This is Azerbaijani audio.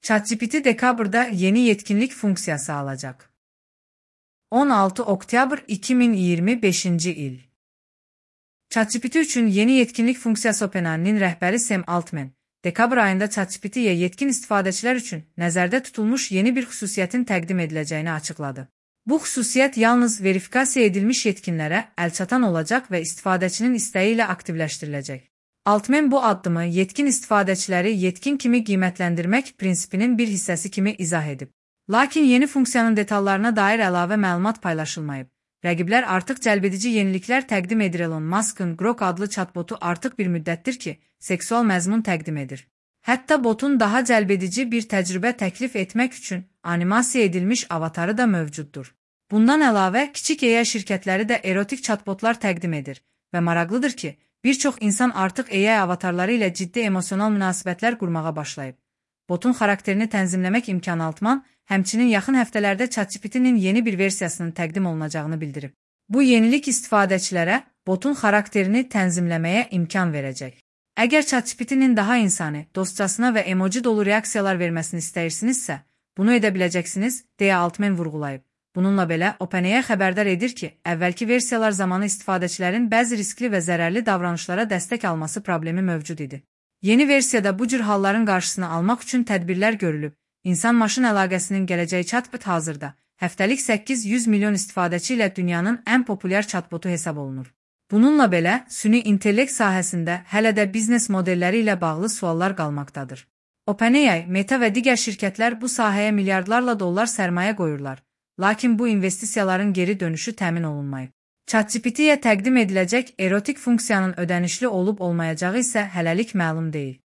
ChatGPT dekabrda yeni yetkinlik funksiyası alacak. 16 oktyabr 2025 il. ChatGPT üçün yeni yetkinlik funksiyası OpenAI'nin rəhbəri Sam Altman, dekabr ayında ChatGPT-yə yetkin istifadəçilər üçün nəzərdə tutulmuş yeni bir xüsusiyyətin təqdim ediləcəyini açıqladı. Bu xüsusiyyət yalnız verifikasiya edilmiş yetkinlərə əlçatan olacaq və istifadəçinin istəyi ilə aktivləşdiriləcək. Altman bu addımı yetkin istifadəçiləri yetkin kimi qiymətləndirmək prinsipinin bir hissəsi kimi izah edib. Lakin yeni funksiyanın detallarına dair əlavə məlumat paylaşılmayıb. Rəqiblər artıq cəlbedici yeniliklər təqdim edir. Elon Musk'ın Grok adlı chatbotu artıq bir müddətdir ki, seksual məzmun təqdim edir. Hətta botun daha cəlbedici bir təcrübə təklif etmək üçün animasiya edilmiş avatarı da mövcuddur. Bundan əlavə, kiçik AI şirkətləri də erotik chatbotlar təqdim edir və maraqlıdır ki, bir çox insan artıq AI avatarları ilə ciddi emosional münasibətlər qurmağa başlayıb. Botun xarakterini tənzimləmək imkanı Altman, həmçinin yaxın həftələrdə ChatGPT-nin yeni bir versiyasının təqdim olunacağını bildirib. Bu yenilik istifadəçilərə botun xarakterini tənzimləməyə imkan verəcək. Əgər ChatGPT-nin daha insani, dostcasına və emoji dolu reaksiyalar verməsini istəyirsinizsə, bunu edə biləcəksiniz, deyə Altman vurğulayıb. Bununla belə, OpenAI xəbərdar edir ki, əvvəlki versiyalar zamanı istifadəçilərin bəzi riskli və zərərli davranışlara dəstək alması problemi mövcud idi. Yeni versiyada bu cür halların qarşısını almaq üçün tədbirlər görülüb. İnsan-maşın əlaqəsinin gələcəyi chatbot hazırda həftəlik 800 milyon istifadəçi ilə dünyanın ən populyar chatbotu hesab olunur. Bununla belə, süni intellekt sahəsində hələ də biznes modelləri ilə bağlı suallar qalmaqdadır. OpenAI, Meta və digər şirkətlər bu sahəyə milyardlarla dollar sərmayə qoyurlar. Lakin bu investisiyaların geri dönüşü təmin olunmayıb. ChatGPT-yə təqdim ediləcək erotik funksiyanın ödənişli olub-olmayacağı isə hələlik məlum deyil.